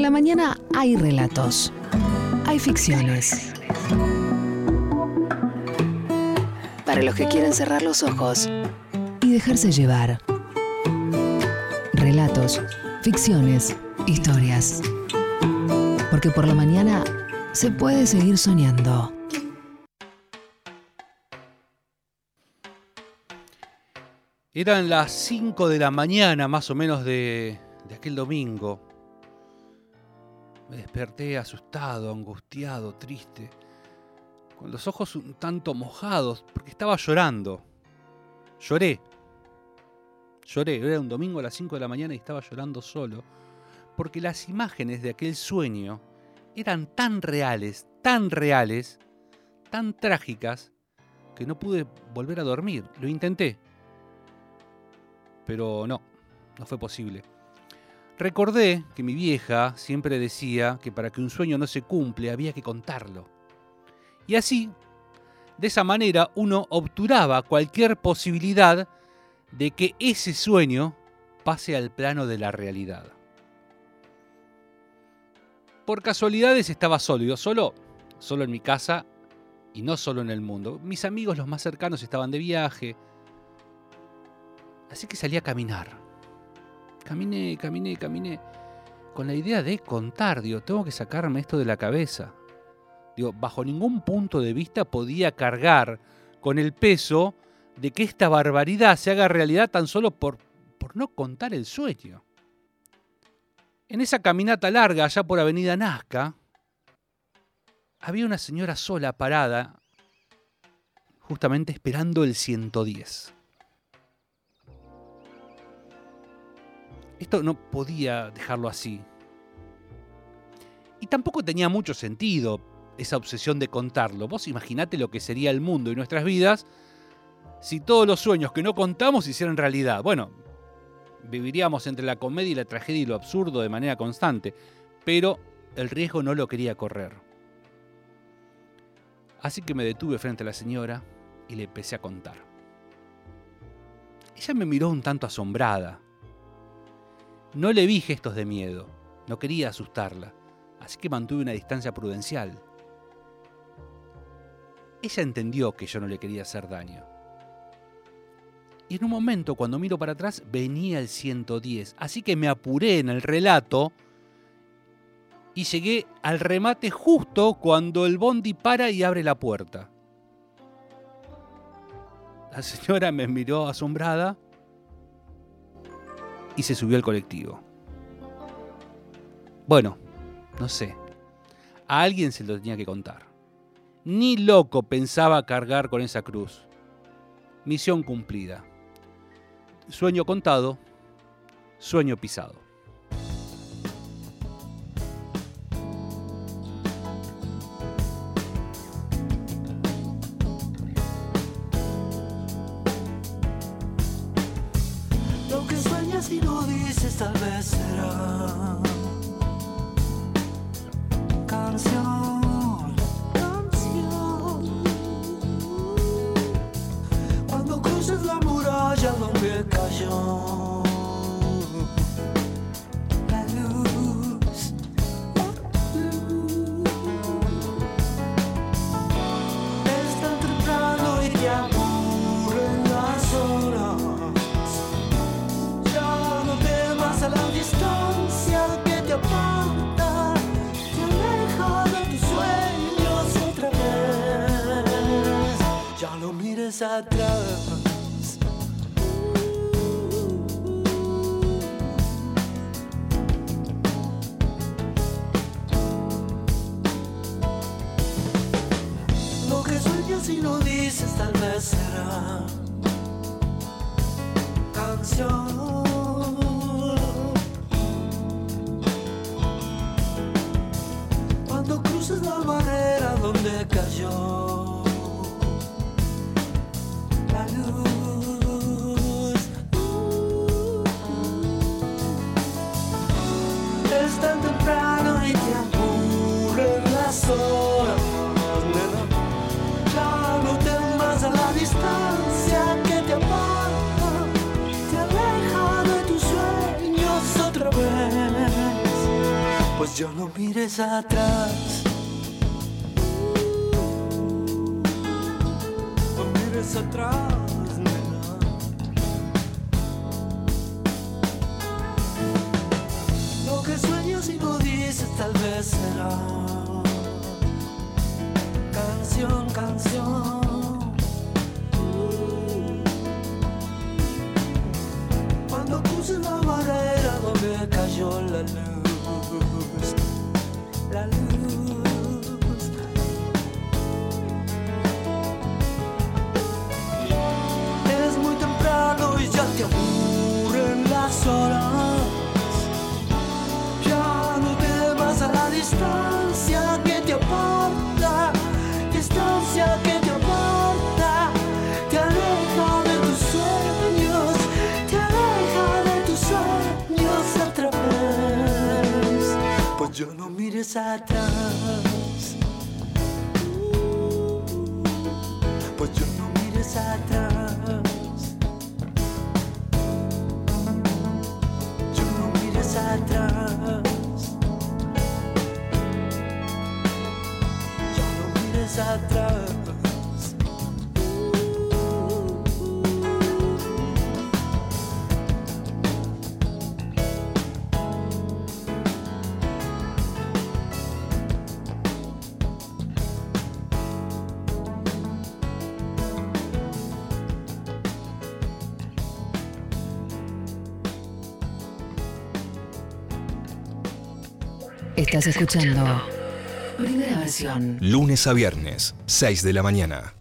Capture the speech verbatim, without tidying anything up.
la mañana hay relatos, hay ficciones. Para los que quieren cerrar los ojos y dejarse llevar. Relatos, ficciones, historias. Porque por la mañana se puede seguir soñando. Eran las cinco de la mañana, más o menos, de, de aquel domingo. Me desperté asustado, angustiado, triste, con los ojos un tanto mojados, porque estaba llorando. Lloré. Lloré. Era un domingo a las cinco de la mañana y estaba llorando solo, porque las imágenes de aquel sueño eran tan reales, tan reales, tan trágicas, que no pude volver a dormir. Lo intenté. Pero no, no fue posible. Recordé que mi vieja siempre decía que para que un sueño no se cumple había que contarlo. Y así, de esa manera, uno obturaba cualquier posibilidad de que ese sueño pase al plano de la realidad. Por casualidades estaba solo, yo solo, solo en mi casa y no solo en el mundo. Mis amigos, los más cercanos, estaban de viaje. Así que salí a caminar. Caminé, caminé, caminé. Con la idea de contar. Digo, tengo que sacarme esto de la cabeza. Digo, bajo ningún punto de vista podía cargar con el peso de que esta barbaridad se haga realidad tan solo por, por no contar el sueño. En esa caminata larga, allá por Avenida Nazca, había una señora sola parada, justamente esperando el ciento diez. Esto no podía dejarlo así. Y tampoco tenía mucho sentido esa obsesión de contarlo. Vos imaginate lo que sería el mundo y nuestras vidas si todos los sueños que no contamos se hicieran realidad. Bueno, viviríamos entre la comedia y la tragedia y lo absurdo de manera constante, pero el riesgo no lo quería correr. Así que me detuve frente a la señora y le empecé a contar. Ella me miró un tanto asombrada. No le vi gestos de miedo, no quería asustarla, así que mantuve una distancia prudencial. Ella entendió que yo no le quería hacer daño. Y en un momento, cuando miro para atrás, venía el ciento diez, así que me apuré en el relato y llegué al remate justo cuando el bondi para y abre la puerta. La señora me miró asombrada y se subió al colectivo. Bueno, no sé. A alguien se lo tenía que contar. Ni loco pensaba cargar con esa cruz. Misión cumplida. Sueño contado, sueño pisado. Si lo dices tal vez será canción, canción. Cuando cruces la muralla donde cayó la luz, la luz. Es tan temprano y te aburren las horas. A la distancia que te aparta, te aleja de tus sueños otra vez. Ya no mires atrás. Lo que sueñas y no dices tal vez será canción. Cuando cruces la barrera donde cayó pues ya no mires atrás. No mires atrás, nena. Lo que sueñas y no dices tal vez será canción, canción. Cuando cruces la barrera donde cayó la luz, la luz. Es muy temprano y ya te aburren las horas. Ya no temas a la distancia que te aparta, distancia que te aparta, te aleja de tus sueños, te aleja de tus sueños otra vez. Pues ya no mires atrás, pues ya no mires atrás, ya no mires atrás, ya no mires atrás. Estás escuchando Primera Versión. Lunes a viernes, seis de la mañana.